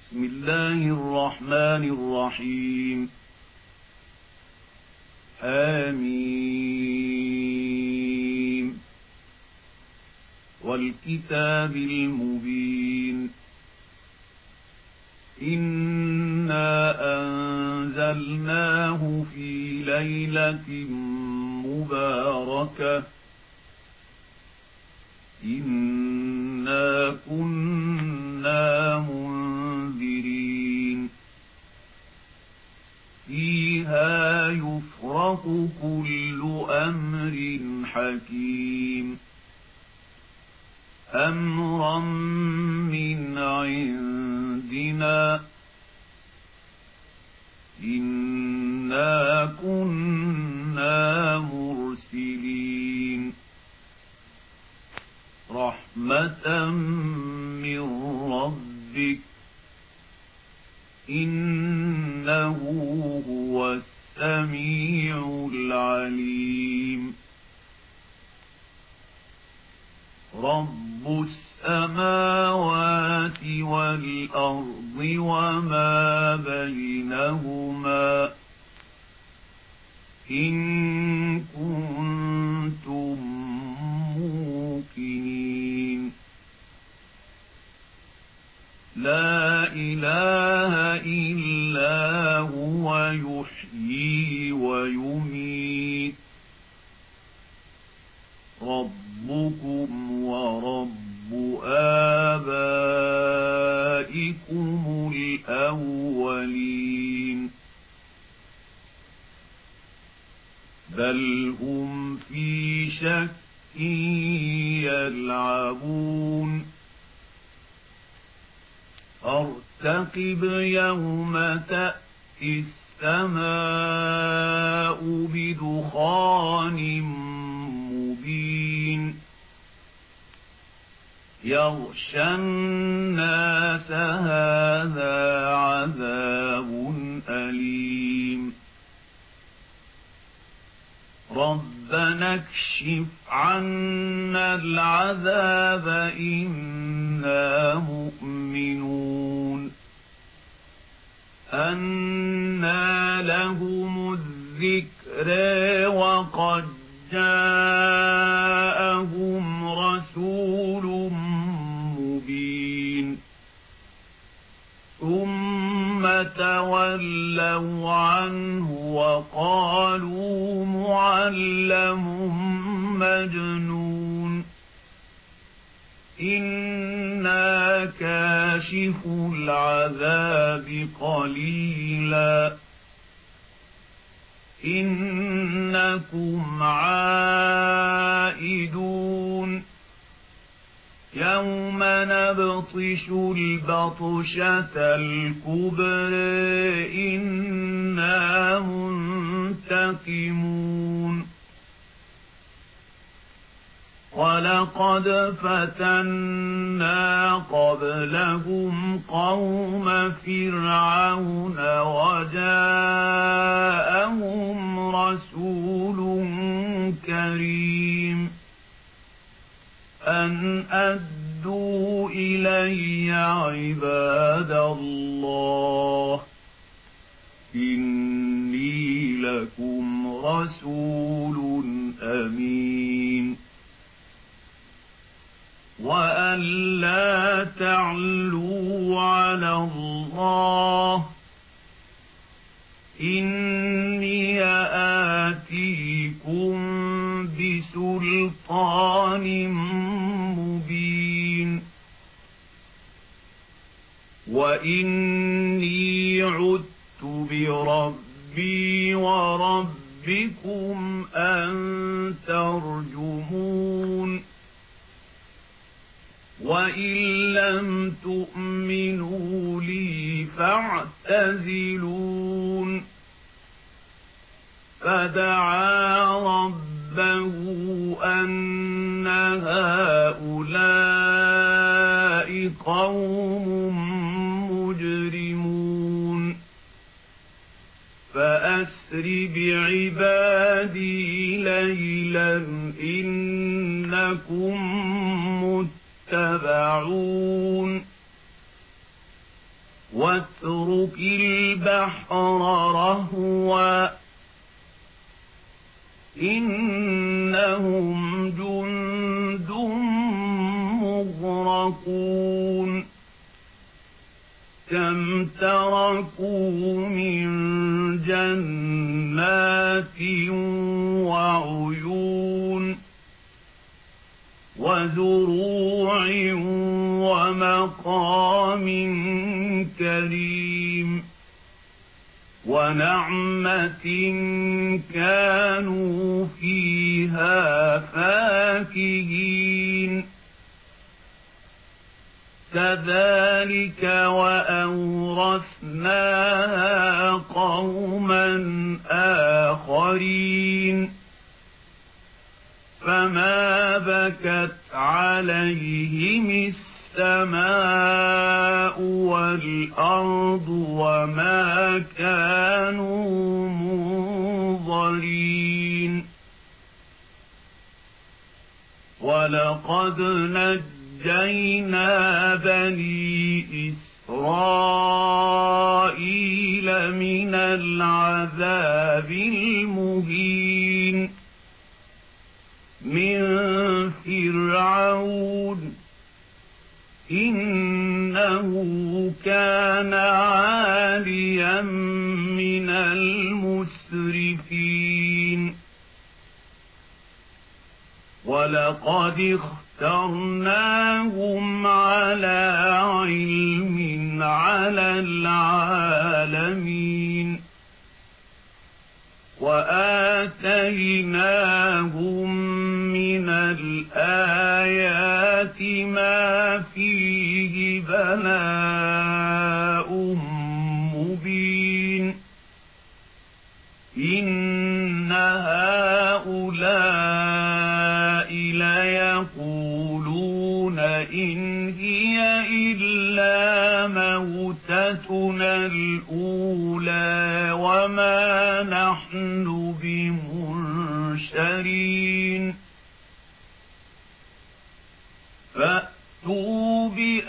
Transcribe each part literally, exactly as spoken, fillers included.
بسم الله الرحمن الرحيم آمين والكتاب المبين إنا أنزلناه في ليلة مباركة إنا كنا منذرين فيها يفرق كل أمر حكيم أمرا من عندنا إنا كنا مرسلين رحمة من ربك إنه هو السميع العليم رب السماوات والأرض وما بينهما إن كنتم موقنين لا إله إلا هو يحيي ويميت ربكم ورب آبائكم الأولين بل هم في شك يلعبون فارتقب يوم تأتي السماء بدخان مبين يغشى الناس هذا عذاب أليم ربنا اكشف عنا العذاب إنا مؤمنون أنى لهم الذكر وقد جاءهم رسول مبين ثم تولوا عنه وقالوا معلم مجنون إنا كاشف العذاب قليلا إنكم عائدون يوم نبطش البطشة الكبرى إنا منتقمون ولقد فتنا قبلهم قوم فرعون وجاءهم رسول كريم أن أدوا إلي عباد الله إني لكم رسول أمين وأن لا تعلوا على الله إني آتيكم بسلطان مبين وإني عدت بربي وربكم أن ترجمون وإن لم تؤمنوا لي فاعتزلون فدعا ربه أن هؤلاء قوم مجرمون فأسر بعبادي ليلا إنكم متبعون واترك البحر رهوا إنهم جند مغرقون كم تركوا من جنات وعيون وزروع ومقام كريم ونعمة كانوا فيها فاكهين كذلك وأورثناها قوما آخرين فما بكت عليهم السماء والأرض وما كانوا منظرين ولقد نجينا بني إسرائيل من العذاب المهين من فرعون إنه كان عاليا من المسرفين ولقد اخترناهم على علم على العالمين وآتيناهم من الآيات ما فيه بلاء مبين إن هؤلاء ليقولون إن هي إلا موتتنا الأولى وما نحن بمنشرين فأتوا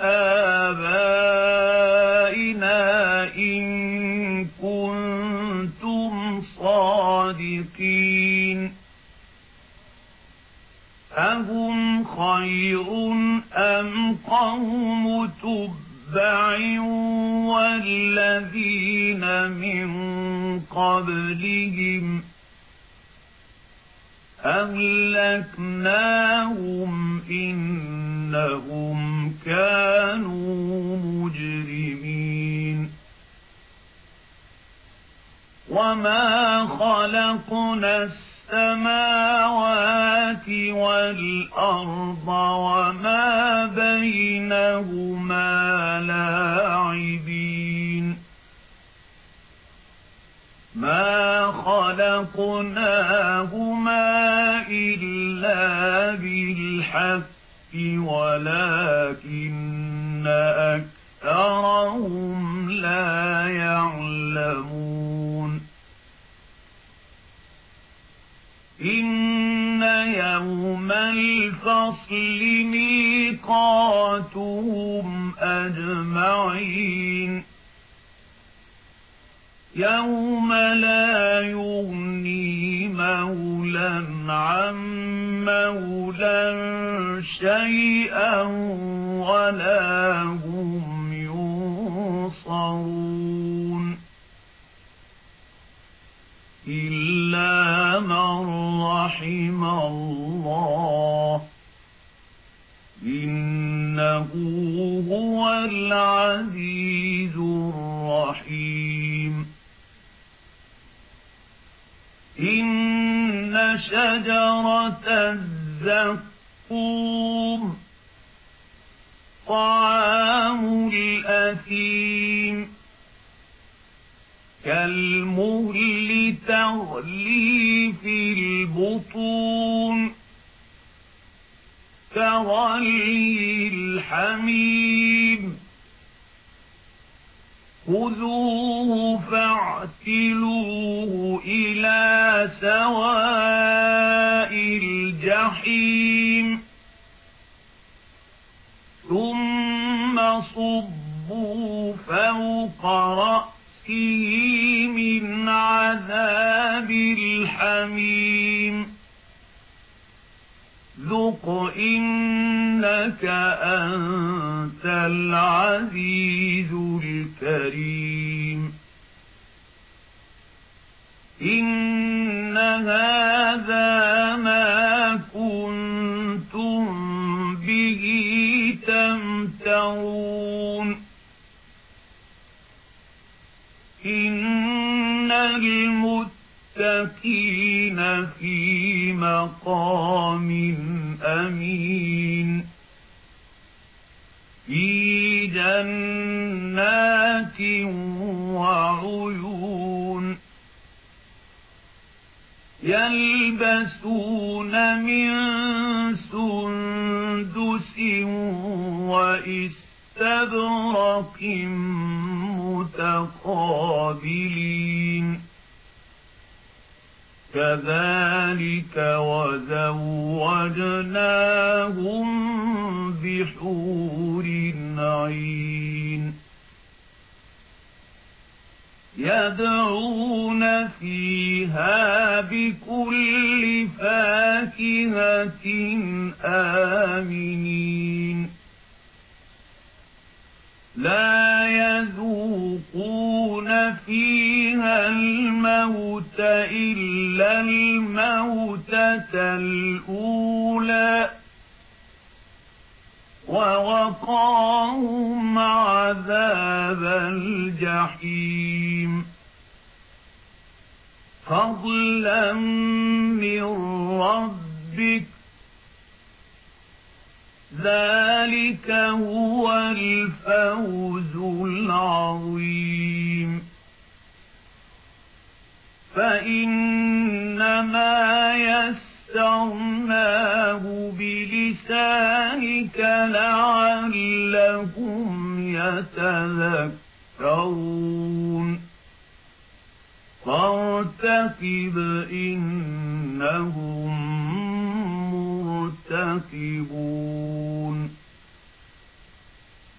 بآبائنا إن كنتم صادقين أهم خير أم قوم تبع والذين من قبلهم أهلكناهم إنهم كانوا مجرمين وما خلقنا السماوات والأرض وما بينهما لاعبين ما خلقناهما إلا بالحق ولكن أكثرهم لا يعلمون إن يوم الفصل ميقاتهم أجمعين يوم لا يغني مولى عن مولى شيئا ولا هم ينصرون إلا من رحم الله إنه هو العزيز الرحيم إن شجرة الزقوم طعام الأثيم كالمهل تغلي في البطون كغلي الحميم خذوه فاعتلوه إلى سواء الجحيم ثم صبوا فوق رأسه من عذاب الحميم ذق إنك أنت العزيز الكريم إن هذا ما كنتم به تمترون إن المتقين في مقام أمين في جنات وعيون يلبسون من سندس وإستبرق متقابلين كذلك وزوجناهم بحور عين يدعون فيها بكل فاكهة آمنين لا يذوقون فيها الموت إلا الموتة الأولى ووقاهم عذاب الجحيم فضلا من ربك ذلك هو الفوز العظيم فإنما يسرناه بلسانك لعلهم يتذكرون فارتقب إنهم مرتقبون